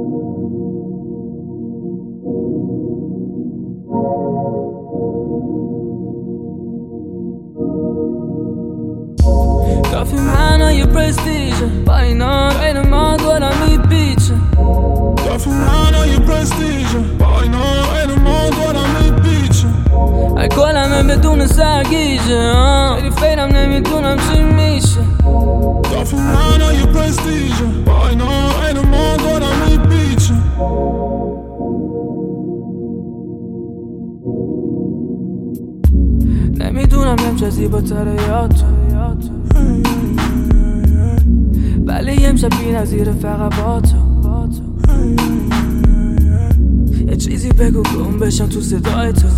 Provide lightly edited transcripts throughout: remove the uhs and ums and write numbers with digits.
کافی من یه پرستیژه با اینا غیر ما دورم میپیچه کافی من یه پرستیژه با اینا غیر ما دورم میپیچه ای کلمه بدون سرگیجه خیلی فیرم نمیدونم چی میشه کافی من یه پرستیژه با اینا غیر ما دورم میپیچه نمیدونم امشب زیباتره یا تو ولی امشب بی‌نظیره فقط با تو یه چیزی بگو گم بشم تو صدای تو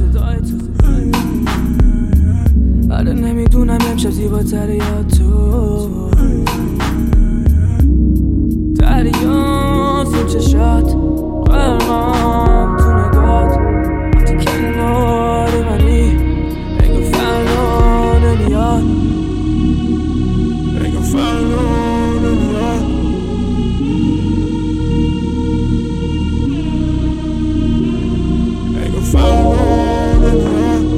ولی نمیدونم امشب زیباتره یا تو دریان تو چشات قلبم تو نگات وقتی کنار منی انگار فردا نمیاد انگار فردا نمیاد انگار فردا نمیاد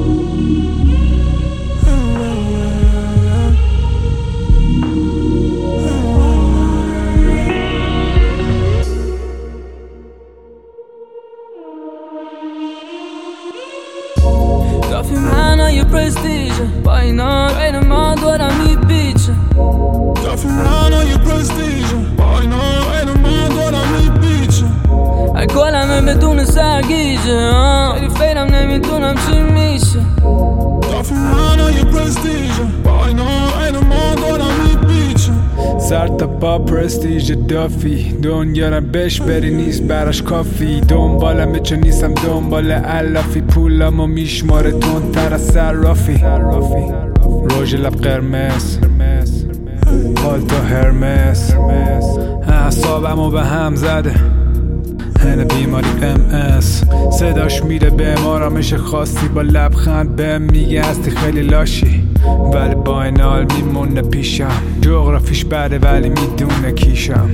کافی من یه پرستیژه با اینا غیر ما دورم میپیچه کافی من یه پرستیژه با اینا غیر ما دورم میپیچه ای کلمه بدون سرگیجه خیلی فیرم نمیدونم چی میشه کافی من یه پرستیژه با اینا غیر ما دورم میپیچه سر تا پا پرستیژ دافی دنیا را بهش بری نیست براش کافی دنبالم چه نیستم دنبال علافی پولامو میشماره تندتر از صرافی روژ لب قرمز پالتو هرمس اعصابمو به هم زده هنه بیماری MS صداش میره به آرامش خاصی با لبخند بهم میگه هستی خیلی لاشی ولی با این حال میمونه پیشم جغرافیش بده ولی میدونه کیشم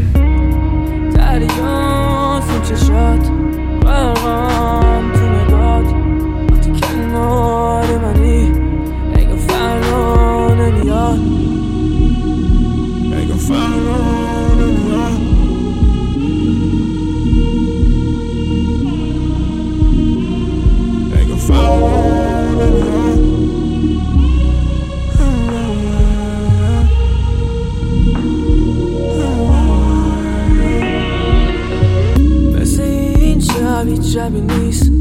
دریان تو چشات غرقم تو نگات وقتی کنار منی انگار فردا نمیاد انگار فردا نمیاد انگار فردا نمیاد مثل این شب هیچ شبی نیست